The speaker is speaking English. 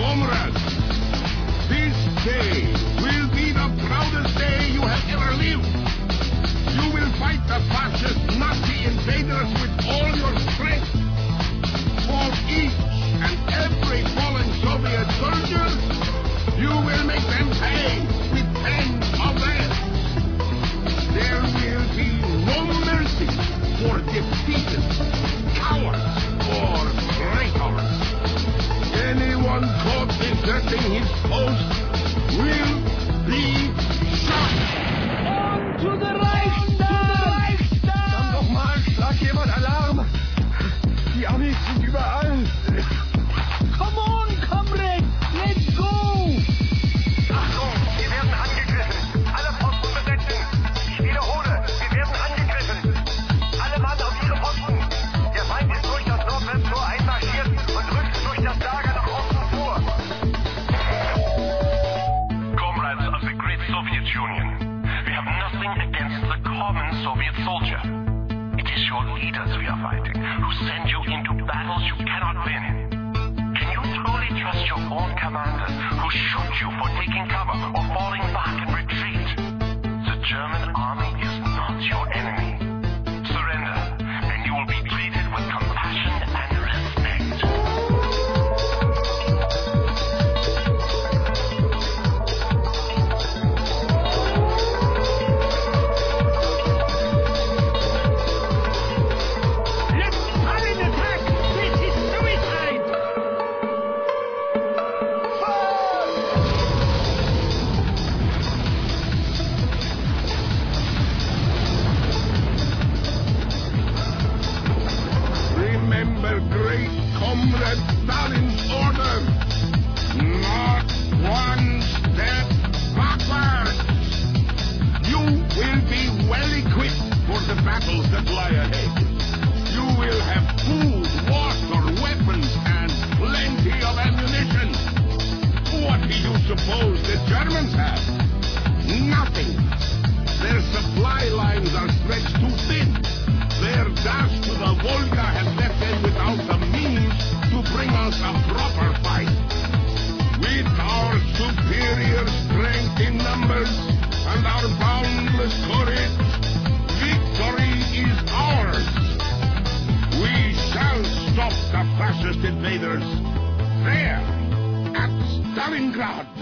comrades, this day will be the proudest day you have ever lived. You will fight the fascist Nazi invaders with all your strength. For each and every fallen Soviet soldier, you will make them pay with 10 of them. There will be no mercy for defeated cowards or traitors. Anyone caught deserting his post will be shot. On to the Reichstag! Verdammt nochmal, schlag jemand Alarm! Die Amis sind überall! Come on, comrade! Let's go! Achtung, wir werden angegriffen! Alle Posten besetzen! Ich wiederhole, wir werden angegriffen! Alle Mann auf ihre Posten! Der Feind ist durch das Nordwesttor einmarschiert und rückt durch das Lager nach Osten vor! Comrades of the great Soviet Union, we have nothing against the common Soviet soldier. It is your leaders we are fighting, who send you into battles you cannot win. Can you truly trust your own commanders, who shoot you for taking cover or falling back and retreat? The German army is not your enemy. Surrender, and you will be treated with compassion and respect. Remember great comrade Stalin's order. Not one step backwards. You will be well equipped for the battles that lie ahead. You will have food, water, weapons, and plenty of ammunition. What do you suppose the Germans have? Nothing. Their supply lines are stretched too thin. Their dash to the Volga has left them without the means to bring us a proper fight. With our superior strength in numbers and our boundless courage, victory is ours. We shall stop the fascist invaders there at Stalingrad.